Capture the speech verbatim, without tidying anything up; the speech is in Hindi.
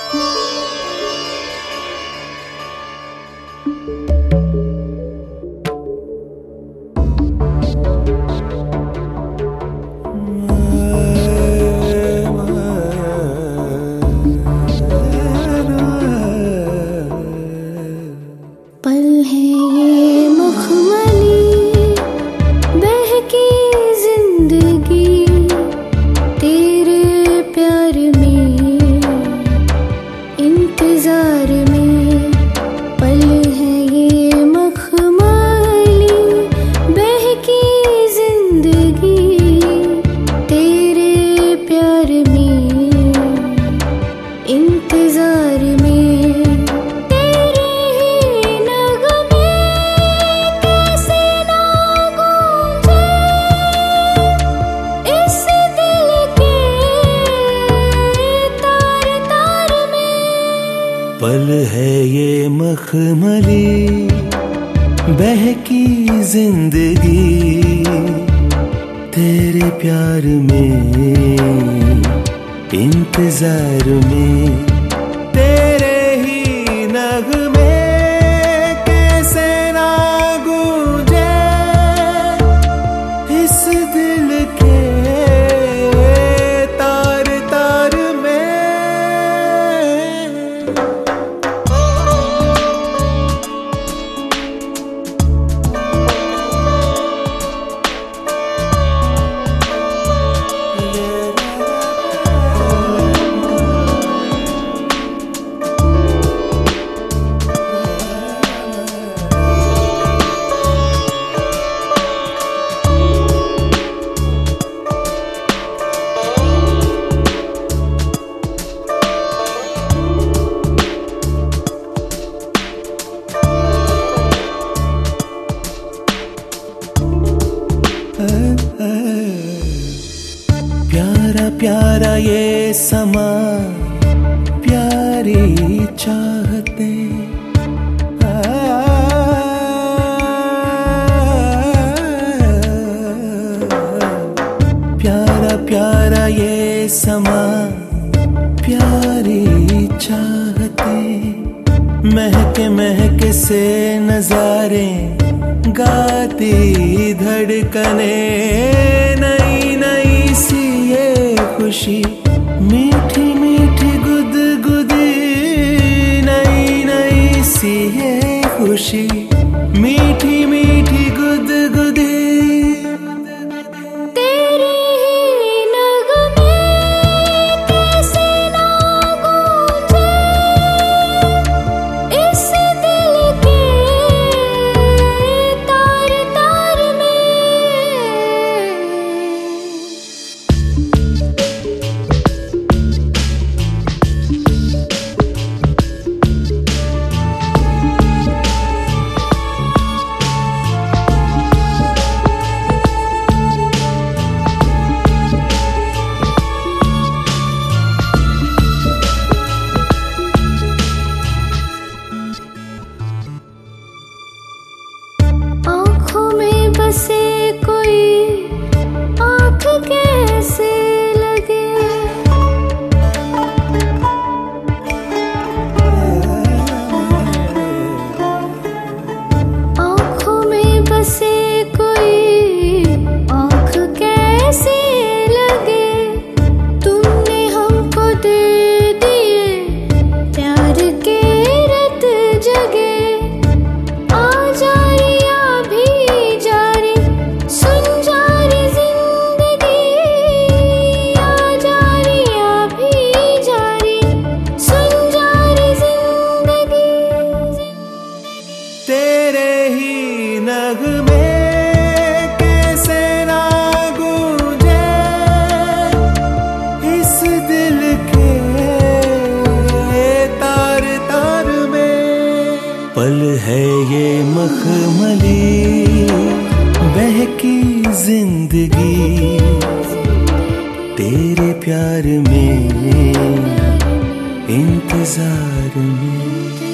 पल है ये मखमली बहकी जिंदगी, तेरे प्यार में इंतजार में तेरे ही नगमे कैसे ना गूंजे इस दिल के तार तार में। प्यारा प्यारा ये समा, प्यारी चाहते, प्यारा प्यारा ये समा, प्यारी चाहते, महके महके से नजारे गाती धड़कने, नई नई सी ये खुशी मीठी मीठी गुदगुदी, नई नई सी ये खुशी मीठी मीठी गुदगुदी। से कोई आँख कैसे लगे, आँखों में बसे कोई आँख कैसे लगे, तुमने हमको दे दिए प्यार के रत जगे, आ जा तेरे ही नगमे कैसे ना गूंजे इस दिल के तार तार में। पल है ये मखमली बहकी जिंदगी, तेरे प्यार में इंतजार में।